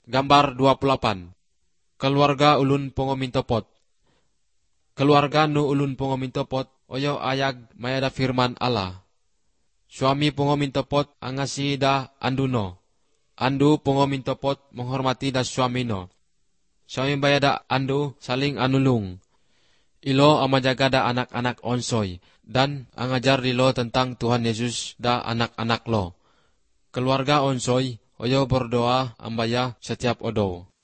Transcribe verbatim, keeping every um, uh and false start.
Gambar dua puluh delapan. Keluarga ulun pongomintopot. Keluarga nu ulun pongomintopot, oyo ayag mayada firman Allah. Suami pongomintopot angasi da anduno. Andu pongomintopot menghormati da suamino. Suami bayada andu saling anulung. Ilo amajaga da anak-anak onsoy, dan angajar dilo tentang Tuhan Yesus da anak-anak lo. Keluarga onsoy, oyo berdoa ambaya setiap odo.